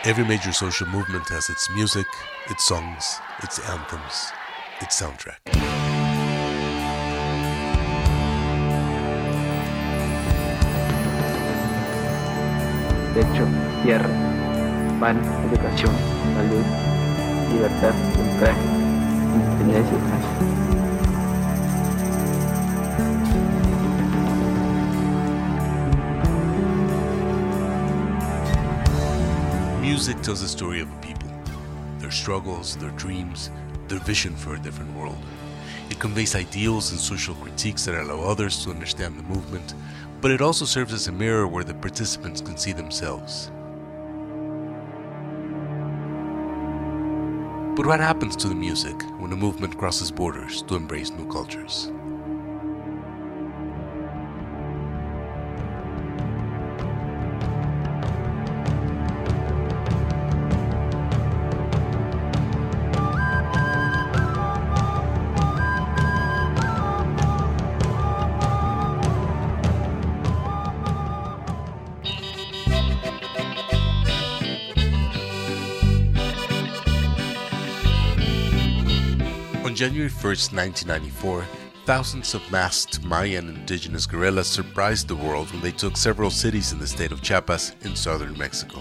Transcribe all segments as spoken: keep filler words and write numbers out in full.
Every major social movement has its music, its songs, its anthems, its soundtrack. Techo, tierra, pan, educación, salud, libertad, democracia, independencia y paz. Music tells the story of a people, their struggles, their dreams, their vision for a different world. It conveys ideals and social critiques that allow others to understand the movement, but it also serves as a mirror where the participants can see themselves. But what happens to the music when a movement crosses borders to embrace new cultures? On January first, nineteen ninety-four, thousands of masked Mayan indigenous guerrillas surprised the world when they took several cities in the state of Chiapas in southern Mexico.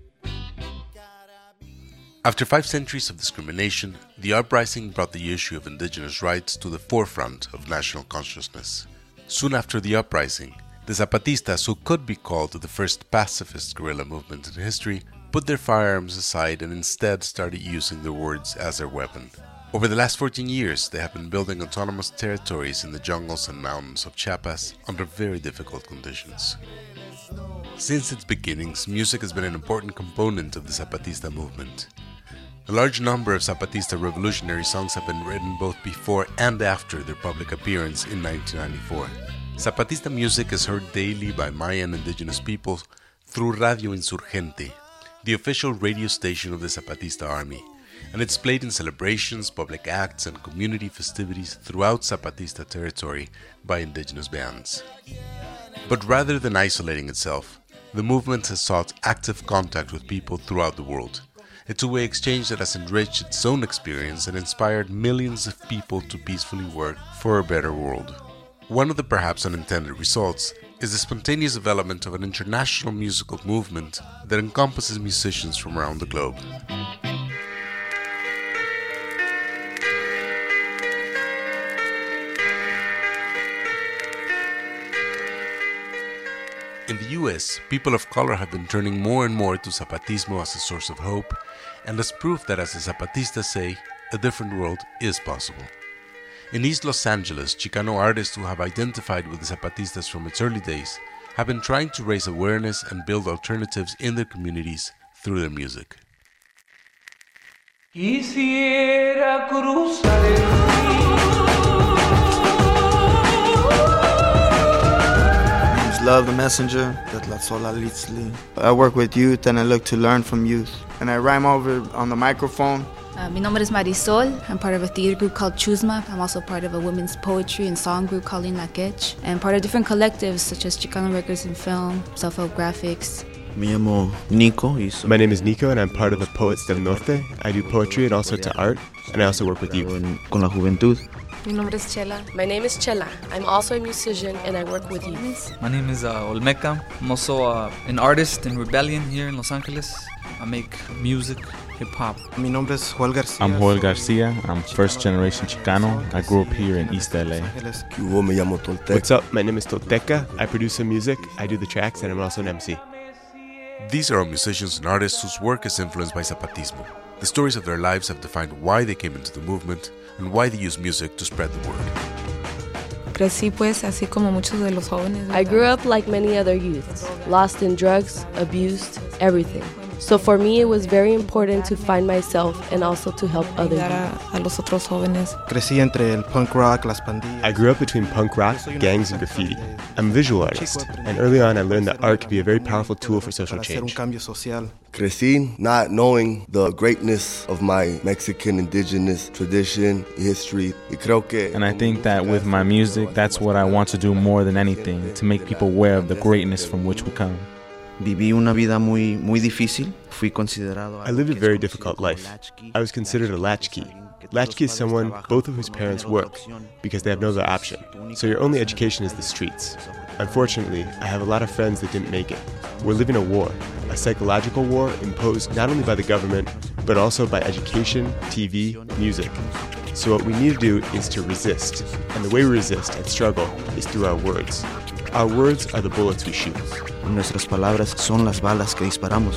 After five centuries of discrimination, the uprising brought the issue of indigenous rights to the forefront of national consciousness. Soon after the uprising, the Zapatistas, who could be called the first pacifist guerrilla movement in history, put their firearms aside and instead started using their words as their weapon. Over the last fourteen years, they have been building autonomous territories in the jungles and mountains of Chiapas under very difficult conditions. Since its beginnings, music has been an important component of the Zapatista movement. A large number of Zapatista revolutionary songs have been written both before and after their public appearance in nineteen ninety-four. Zapatista music is heard daily by Mayan indigenous peoples through Radio Insurgente, the official radio station of the Zapatista army, and it's played in celebrations, public acts, and community festivities throughout Zapatista territory by indigenous bands. But rather than isolating itself, the movement has sought active contact with people throughout the world. A two-way exchange that has enriched its own experience and inspired millions of people to peacefully work for a better world. One of the perhaps unintended results is the spontaneous development of an international musical movement that encompasses musicians from around the globe. In the U S, people of color have been turning more and more to Zapatismo as a source of hope and as proof that, as the Zapatistas say, a different world is possible. In East Los Angeles, Chicano artists who have identified with the Zapatistas from its early days have been trying to raise awareness and build alternatives in their communities through their music. Quisiera cruzar el río. Love the Messenger, Tetlazola Litzli. I work with youth and I look to learn from youth. And I rhyme over on the microphone. Uh, mi nombre es Marisol. I'm part of a theater group called Chusma. I'm also part of a women's poetry and song group called Inlaquech, and part of different collectives such as Chicano Records and Film, Self-Help Graphics. Me llamo Nico. My name is Nico and I'm part of the Poets del Norte. I do poetry and also to art, and I also work with youth. Con la juventud. Mi nombre es Chela. My name is Chela. I'm also a musician and I work with youth. My name is uh, Olmeca. I'm also uh, an artist in Rebellion here in Los Angeles. I make music, hip-hop. Mi nombre es Joel Garcia. I'm Joel Garcia. I'm first generation Chicano. I grew up here in East L A. What's up? My name is Tolteca. I produce some music, I do the tracks, and I'm also an M C. These are all musicians and artists whose work is influenced by Zapatismo. The stories of their lives have defined why they came into the movement and why they use music to spread the word. Crecí pues así como muchos de los jóvenes. I grew up like many other youths, lost in drugs, abused, everything. So for me it was very important to find myself and also to help other youth. A los otros jóvenes. Crecí entre el punk rock, las pandillas. I grew up between punk rock, gangs, and graffiti. I'm a visual artist, and early on I learned that art could be a very powerful tool for social change. Crecí not knowing the greatness of my Mexican indigenous tradition, history. And I think that with my music, that's what I want to do more than anything, to make people aware of the greatness from which we come. Viví una vida muy, muy difícil. Fui considerado. I lived a very difficult life. I was considered a latchkey. Latchkey is someone both of whose parents work because they have no other option. So your only education is the streets. Unfortunately, I have a lot of friends that didn't make it. We're living a war, a psychological war imposed not only by the government, but also by education, T V, music. So what we need to do is to resist. And the way we resist and struggle is through our words. Our words are the bullets we shoot. Nuestras palabras son las balas que disparamos.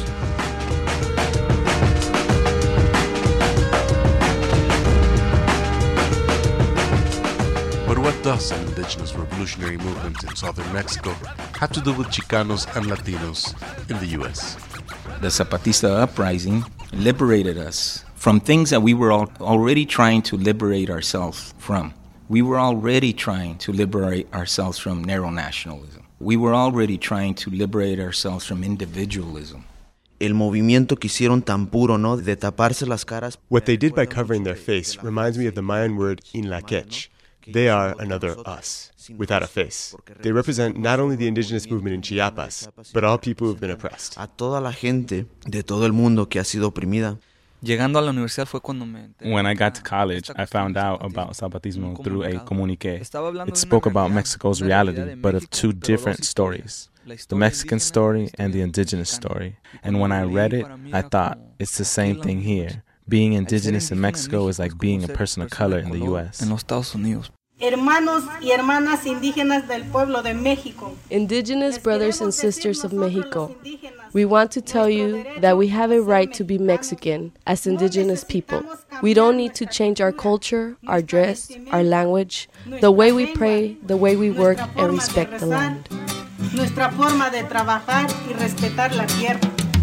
But what does an indigenous revolutionary movement in southern Mexico have to do with Chicanos and Latinos in the U S? The Zapatista uprising liberated us from things that we were al- already trying to liberate ourselves from. We were already trying to liberate ourselves from narrow nationalism. We were already trying to liberate ourselves from individualism. El movimiento que hicieron tan puro, ¿no? De taparse las caras. What they did by covering their face reminds me of the Mayan word inlaquech. They are another us, without a face. They represent not only the indigenous movement in Chiapas, but all people who've been oppressed. A toda la gente de todo el mundo que ha sido oprimida. Llegando a la universidad fue cuando me When I got to college, I found out about Zapatismo through a communique. It spoke about Mexico's reality, but of two different stories, the Mexican story and the indigenous story. And when I read it, I thought, it's the same thing here. Being indigenous in Mexico is like being a person of color in the U S. En los Estados Unidos. Hermanos y hermanas indígenas del pueblo de México. Indigenous brothers and sisters of Mexico, we want to tell you that we have a right to be Mexican as indigenous people. We don't need to change our culture, our dress, our language, the way we pray, the way we work and respect the land. Nuestra forma de trabajar y respetar la tierra.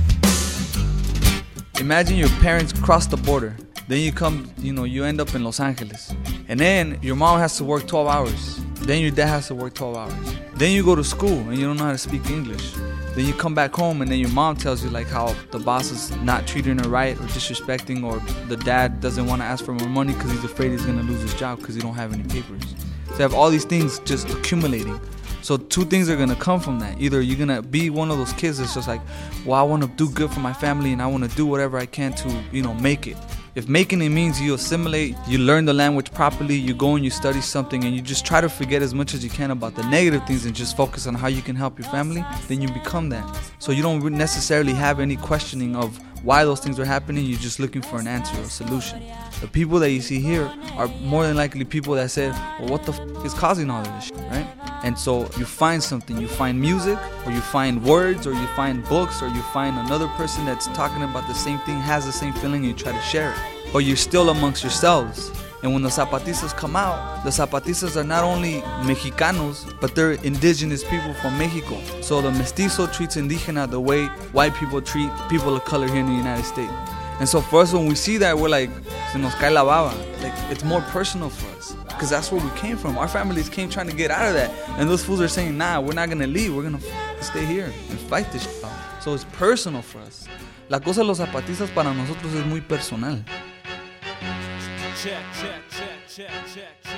Imagine your parents cross the border. Then you come, you know, you end up in Los Angeles. And then your mom has to work twelve hours. Then your dad has to work twelve hours. Then you go to school and you don't know how to speak English. Then you come back home and then your mom tells you like how the boss is not treating her right or disrespecting, or the dad doesn't want to ask for more money because he's afraid he's going to lose his job because he don't have any papers. So you have all these things just accumulating. So two things are going to come from that. Either you're going to be one of those kids that's just like, well, I want to do good for my family and I want to do whatever I can to, you know, make it. If making it means you assimilate, you learn the language properly, you go and you study something and you just try to forget as much as you can about the negative things and just focus on how you can help your family, then you become that. So you don't necessarily have any questioning of why those things are happening, you're just looking for an answer or a solution. The people that you see here are more than likely people that said, well, what the f*** is causing all of this shit, right? And so you find something, you find music, or you find words, or you find books, or you find another person that's talking about the same thing, has the same feeling, and you try to share it. But you're still amongst yourselves. And when the Zapatistas come out, the Zapatistas are not only Mexicanos, but they're indigenous people from Mexico. So the mestizo treats indígena the way white people treat people of color here in the United States. And so for us, when we see that, we're like, se nos cae la baba. Like, it's more personal for us. Because that's where we came from. Our families came trying to get out of that. And those fools are saying, nah, we're not going to leave. We're going to stay here and fight this shit out. So it's personal for us. La cosa de los zapatistas para nosotros es muy personal. Check, check, check, check, check, check.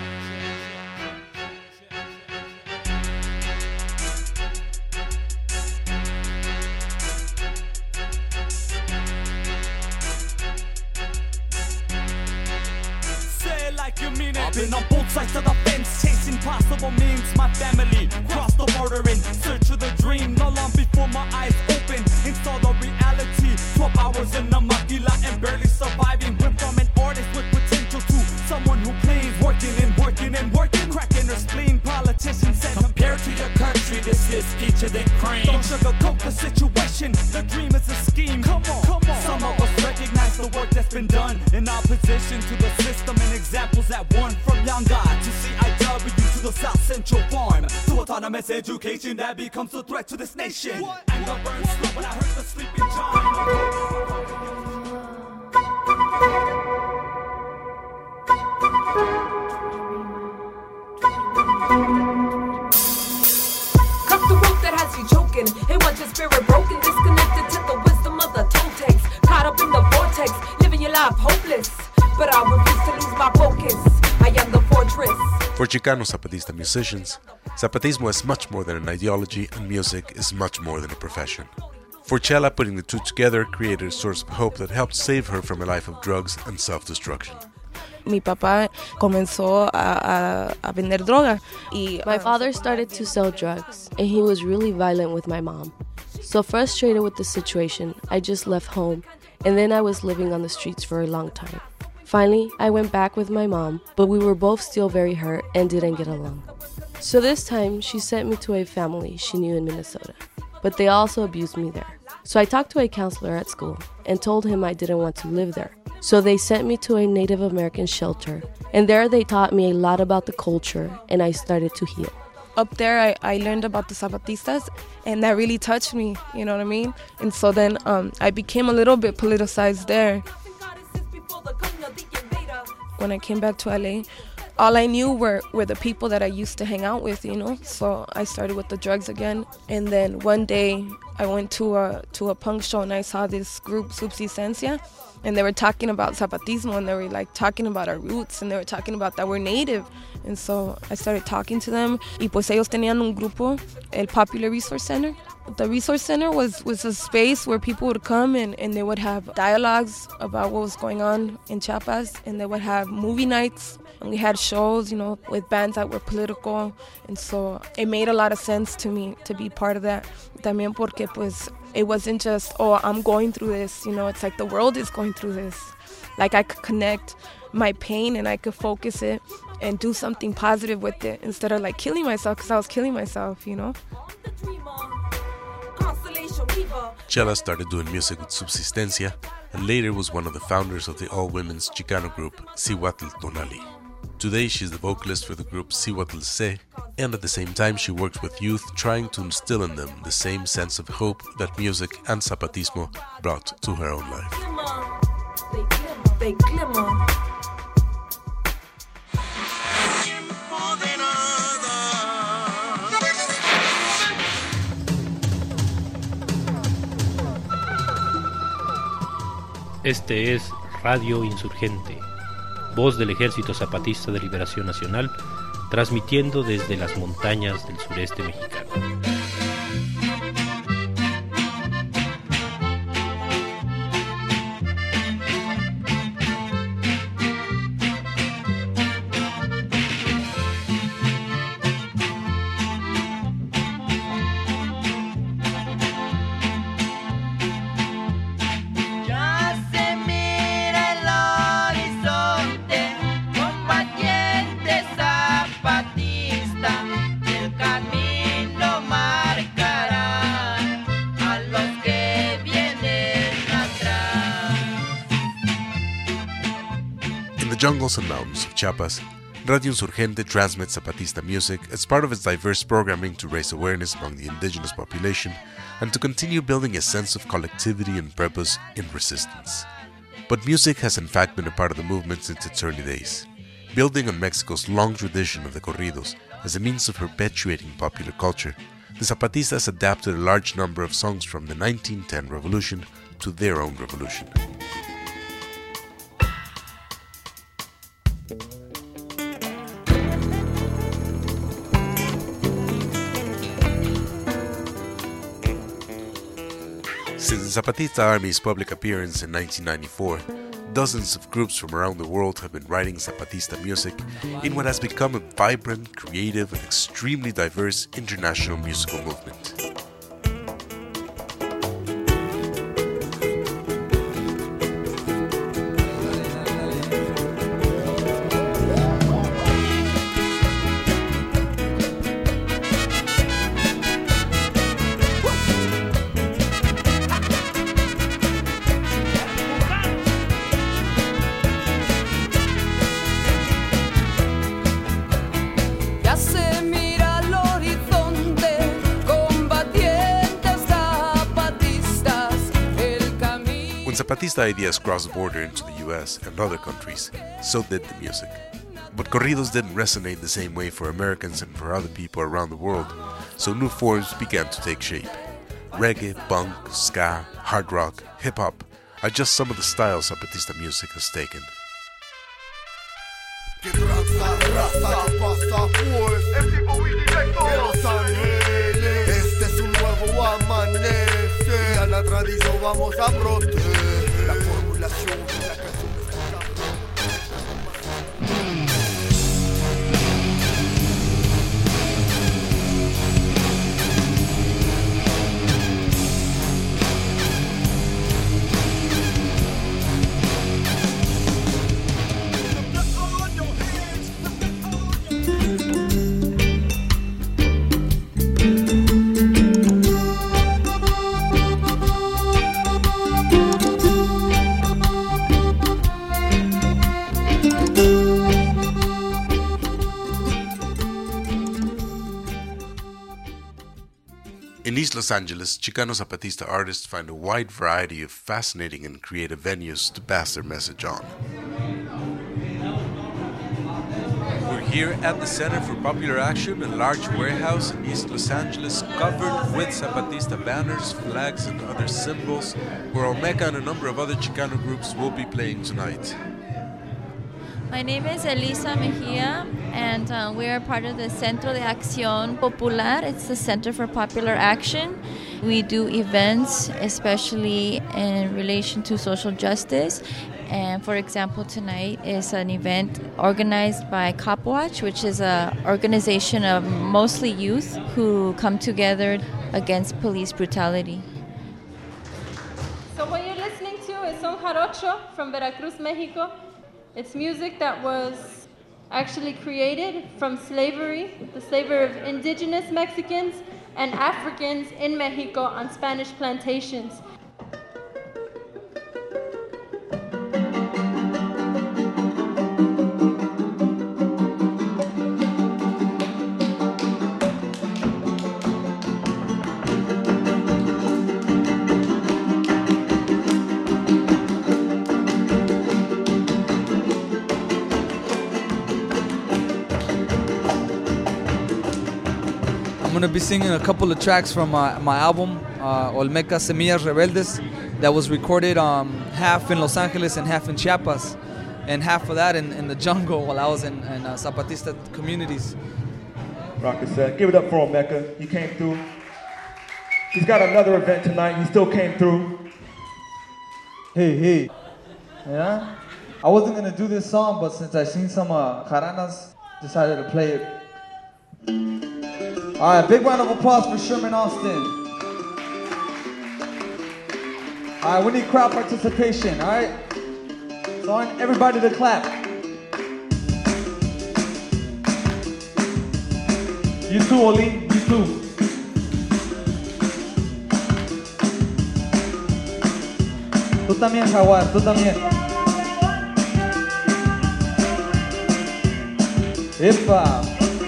I've been on both sides of the fence, chasing possible means. My family crossed the border in search of the dream. Not long before my eyes opened and saw the reality. Twelve hours in the maquila and barely surviving. Went from an artist with potential to someone who plays, working and working and working, cracking her spleen. Politicians said, compared to your country, this is peach of the cream. Don't sugarcoat the situation, the dream is a scheme. Come on, come on. Some of us recognize the work that's been done in opposition to the system, and examples that won from young God to C I W to the South Central Farm to autonomous education that becomes a threat to this nation. What? Anger burns slow when I heard the sleeping giant. Cut the rope that has you choking and want your spirit broken, disconnected to the wisdom of the Toltecs, caught up in the vortex, living your life hopeless. But I refuse to lose my focus. I am the fortress. For Chicano Zapatista musicians, Zapatismo is much more than an ideology, and music is much more than a profession. For Chela, putting the two together created a source of hope that helped save her from a life of drugs and self-destruction. Mi papá comenzó a, a, a vender droga. Y, my father started to sell drugs, and he was really violent with my mom. So frustrated with the situation, I just left home, and then I was living on the streets for a long time. Finally, I went back with my mom, but we were both still very hurt and didn't get along. So this time, she sent me to a family she knew in Minnesota, but they also abused me there. So I talked to a counselor at school and told him I didn't want to live there. So they sent me to a Native American shelter, and there they taught me a lot about the culture, and I started to heal. Up there, I, I learned about the Zapatistas, and that really touched me, you know what I mean? And so then um, I became a little bit politicized there. When I came back to L A, all I knew were, were the people that I used to hang out with, you know? So I started with the drugs again. And then one day, I went to a, to a punk show, and I saw this group, Subsistencia, and they were talking about Zapatismo, and they were like talking about our roots, and they were talking about that we're native. And so I started talking to them. Y pues ellos tenían un grupo, el Popular Resource Center. The Resource Center was, was a space where people would come and, and they would have dialogues about what was going on in Chiapas, and they would have movie nights. And we had shows, you know, with bands that were political. And so it made a lot of sense to me to be part of that. También porque pues it wasn't just, oh, I'm going through this, you know, it's like the world is going through this. Like I could connect my pain and I could focus it and do something positive with it instead of like killing myself, because I was killing myself, you know. Chela started doing music with Subsistencia and later was one of the founders of the all-women's Chicano group Cihuatl Tonali. Today she's the vocalist for the group Cihuatl Se, and at the same time she works with youth trying to instill in them the same sense of hope that music and Zapatismo brought to her own life. They glimmer. Este es Radio Insurgente, voz del Ejército Zapatista de Liberación Nacional, transmitiendo desde las montañas del sureste mexicano. Jungles and mountains of Chiapas, Radio Insurgente transmits Zapatista music as part of its diverse programming to raise awareness among the indigenous population and to continue building a sense of collectivity and purpose in resistance. But music has in fact been a part of the movement since its early days, building on Mexico's long tradition of the corridos as a means of perpetuating popular culture. The Zapatistas adapted a large number of songs from the nineteen ten revolution to their own revolution. Since the Zapatista Army's public appearance in nineteen ninety-four, dozens of groups from around the world have been writing Zapatista music in what has become a vibrant, creative, and extremely diverse international musical movement. When Zapatista ideas crossed the border into the U S and other countries, so did the music. But corridos didn't resonate the same way for Americans and for other people around the world, so new forms began to take shape. Reggae, punk, ska, hard rock, hip-hop are just some of the styles Zapatista music has taken. la raza que pasa pues. El tipo muy directo de Los Ángeles. Este es un nuevo amanecer. Y a la tradición vamos a proteger. La formulación de la canción. In East Los Angeles, Chicano Zapatista artists find a wide variety of fascinating and creative venues to pass their message on. We're here at the Center for Popular Action, a large warehouse in East Los Angeles covered with Zapatista banners, flags, and other symbols, where Olmeca and a number of other Chicano groups will be playing tonight. My name is Elisa Mejia, and uh, we are part of the Centro de Acción Popular. It's the Center for Popular Action. We do events, especially in relation to social justice. And for example, tonight is an event organized by Cop Watch, which is an organization of mostly youth who come together against police brutality. So what you're listening to is Son Jarocho from Veracruz, Mexico. It's music that was actually created from slavery, the slavery of indigenous Mexicans and Africans in Mexico on Spanish plantations. I'm going to be singing a couple of tracks from my, my album, uh, Olmeca Semillas Rebeldes, that was recorded um, half in Los Angeles and half in Chiapas, and half of that in, in the jungle while I was in, in uh, Zapatista communities. Rocket said, give it up for Olmeca. He came through. He's got another event tonight. He still came through. Hey, hey. Yeah? I wasn't going to do this song, but since I seen some uh, jaranas, decided to play it. All right, big round of applause for Sherman Austin. All right, we need crowd participation, all right? So I want everybody to clap. You too, Oli, you too. Tú también, Jaguar, tú también. Epa.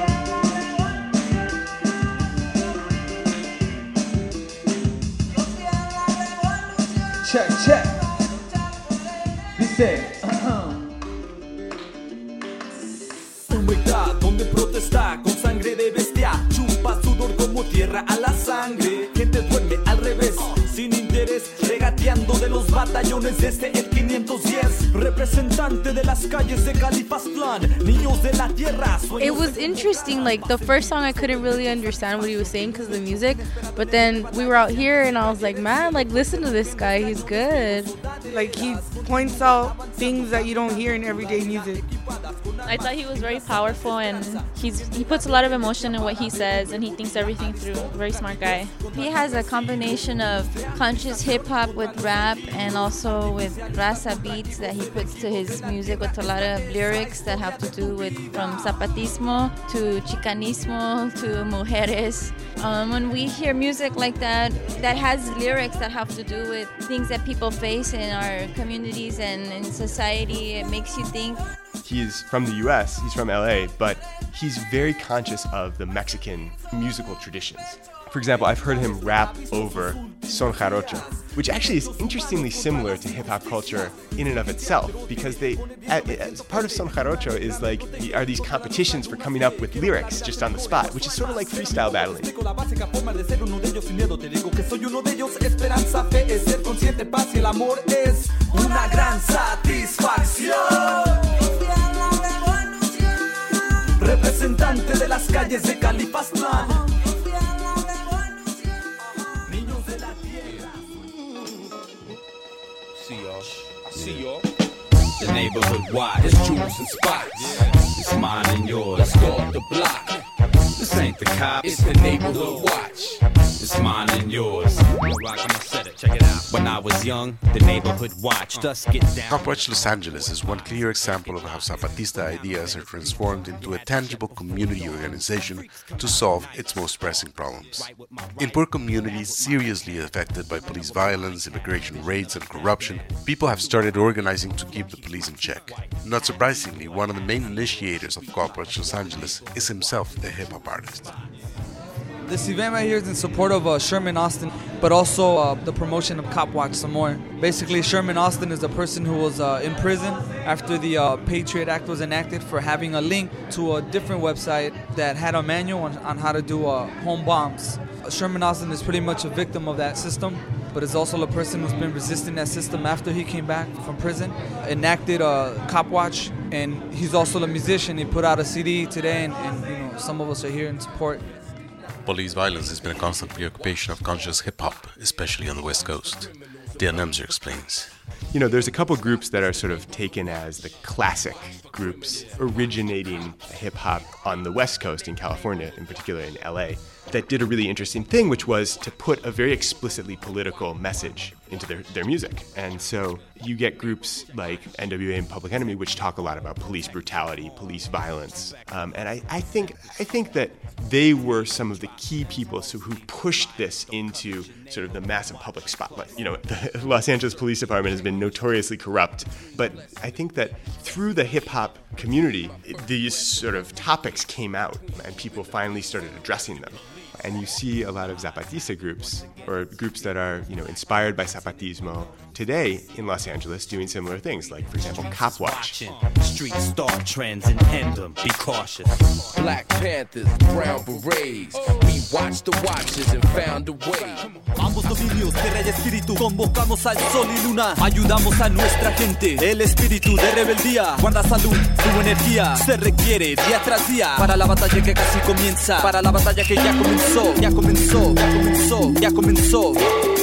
Check, check. Dice. Humedad donde protesta con sangre de bestia. Chupa sudor como tierra a la sangre. Gente duerme al revés, sin interés. Regateando de los batallones desde el quinientos diez. Representante de las calles de Califastlán. Niños de la tierra. It was interesting, like the first song I couldn't really understand what he was saying because of the music, but then we were out here and I was like, man, like listen to this guy, he's good. Like he points out things that you don't hear in everyday music. I thought he was very powerful and he's he puts a lot of emotion in what he says and he thinks everything through. Very smart guy. He has a combination of conscious hip hop with rap and also with raza beats that he puts to his music with a lot of lyrics that have to do with from zapatismo to chicanismo to mujeres. Um, when we hear music like that, that has lyrics that have to do with things that people face in our communities and in society, it makes you think. He's from the U S, he's from L A, but he's very conscious of the Mexican musical traditions. For example, I've heard him rap over Son Jarocho, which actually is interestingly similar to hip-hop culture in and of itself, because they, as part of Son Jarocho is like, are these competitions for coming up with lyrics just on the spot, which is sort of like freestyle battling. Tepoztlán. See y'all. See y'all. The neighborhood watch. It's jewels and spots. It's mine and yours. Let's go up the block. This ain't the cop. It's the neighborhood watch. It's mine and yours. Rock, I'ma set it. Check it out. When I was young, the neighborhood watched us get down. Cop Watch Los Angeles is one clear example of how Zapatista ideas are transformed into a tangible community organization to solve its most pressing problems. In poor communities seriously affected by police violence, immigration raids, and corruption, people have started organizing to keep the police in check. Not surprisingly, one of the main initiators of Cop Watch Los Angeles is himself a hip-hop artist. This event right here is in support of uh, Sherman Austin, but also uh, the promotion of Cop Watch some more. Basically, Sherman Austin is the person who was uh, in prison after the uh, Patriot Act was enacted for having a link to a different website that had a manual on, on how to do uh, home bombs. Uh, Sherman Austin is pretty much a victim of that system, but is also a person who's been resisting that system after he came back from prison. Enacted uh, Cop Watch, and he's also a musician. He put out a C D today, and, and you know, some of us are here in support. Police violence has been a constant preoccupation of conscious hip-hop, especially on the West Coast. Dan Nemser explains. You know, there's a couple groups that are sort of taken as the classic groups originating hip-hop on the West Coast in California, in particular in L A, that did a really interesting thing, which was to put a very explicitly political message into their, their music. And so you get groups like N W A and Public Enemy, which talk a lot about police brutality, police violence. Um, and I, I think I think that they were some of the key people so who pushed this into sort of the massive public spotlight. You know, the Los Angeles Police Department has been notoriously corrupt, but I think that through the hip-hop community, these sort of topics came out and people finally started addressing them. And you see a lot of Zapatista groups, or groups that are, you know, inspired by Zapatismo today in Los Angeles doing similar things, like, for example, Cop Watch. Street star trends and end them, be cautious. Black Panthers, brown berets, we watched the watches and found a way. Ambos dominios, tierra y espíritu, convocamos al sol y luna, ayudamos a nuestra gente. El espíritu de rebeldía, guarda salud, su energía, se requiere día tras día, para la batalla que casi comienza, para la batalla que ya comenzó, ya comenzó, ya comenzó, ya comenzó.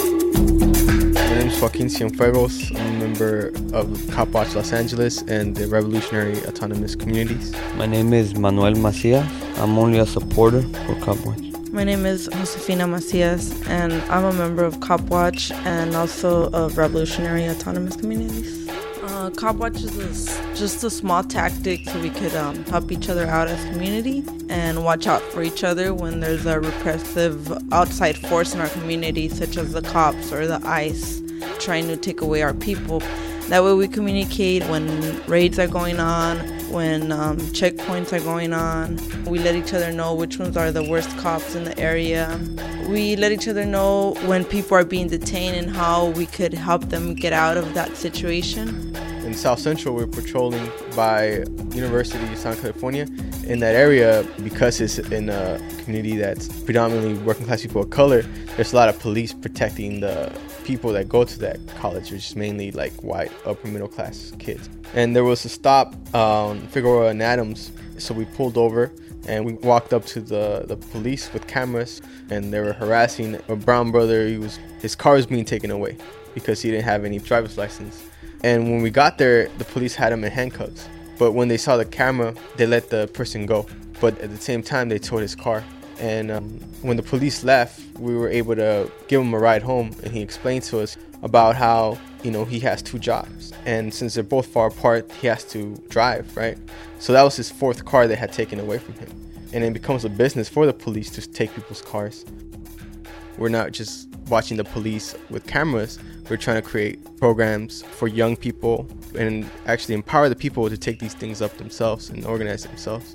My name is Joaquin Cienfuegos. I'm a member of Cop Watch Los Angeles and the Revolutionary Autonomous Communities. My name is Manuel Macias. I'm only a supporter for Cop Watch. My name is Josefina Macias, and I'm a member of Cop Watch and also of Revolutionary Autonomous Communities. Uh, Cop Watch is a, just a small tactic so we could um, help each other out as a community and watch out for each other when there's a repressive outside force in our community, such as the cops or the ICE, trying to take away our people. That way we communicate when raids are going on, when um, checkpoints are going on. We let each other know which ones are the worst cops in the area. We let each other know when people are being detained and how we could help them get out of that situation. In South Central, we're patrolling by University of Southern California. In that area, because it's in a community that's predominantly working class people of color, there's a lot of police protecting the people that go to that college, which is mainly like white, upper middle class kids. And there was a stop on Figueroa and Adams, so we pulled over and we walked up to the, the police with cameras, and they were harassing a brown brother. He was his car was being taken away because he didn't have any driver's license. And when we got there, the police had him in handcuffs. But when they saw the camera, they let the person go. But at the same time, they towed his car. And um, when the police left, we were able to give him a ride home. And he explained to us about how, you know, he has two jobs. And since they're both far apart, he has to drive, right? So that was his fourth car they had taken away from him. And it becomes a business for the police to take people's cars. We're not just watching the police with cameras. We're trying to create programs for young people and actually empower the people to take these things up themselves and organize themselves.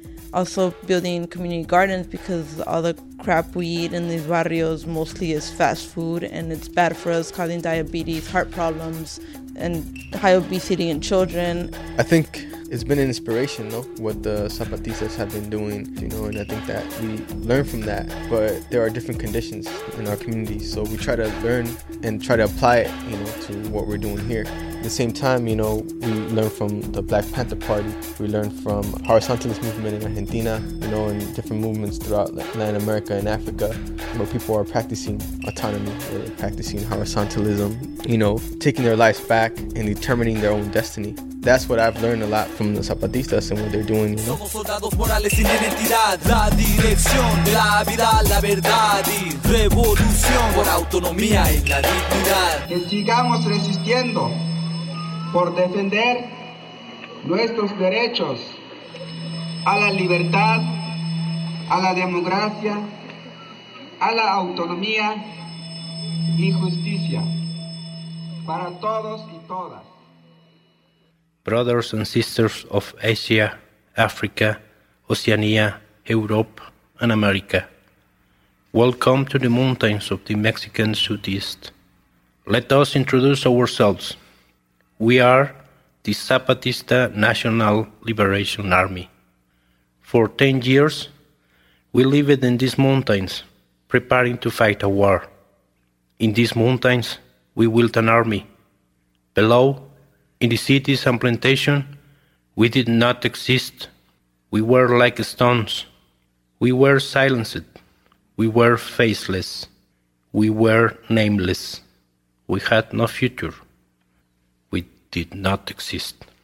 Also building community gardens, because all the crap we eat in these barrios mostly is fast food, and it's bad for us, causing diabetes, heart problems, and high obesity in children. I think it's been an inspiration, no? What the Zapatistas have been doing, you know, and I think that we learn from that. But there are different conditions in our community, so we try to learn and try to apply it, you know, to what we're doing here. At the same time, you know, we learn from the Black Panther Party. We learn from Horizontalist movement in Argentina, you know, and different movements throughout Latin America and Africa, where people are practicing autonomy, where they're practicing horizontalism, you know, taking their lives back and determining their own destiny. That's what I've learned a lot from the Zapatistas and what they're doing, you know. Somos soldados morales sin identidad, la dirección de la vida, la verdad y revolución por autonomía y la dignidad. Que sigamos resistiendo por defender nuestros derechos a la libertad, a la democracia, a la autonomía y justicia para todos y todas. Brothers and sisters of Asia, Africa, Oceania, Europe, and America, welcome to the mountains of the Mexican Southeast. Let us introduce ourselves. We are the Zapatista National Liberation Army. For ten years, we lived in these mountains, preparing to fight a war. In these mountains, we built an army. Below, in the cities and plantations, we did not exist. We were like stones. We were silenced. We were faceless. We were nameless. We had no future. We did not exist.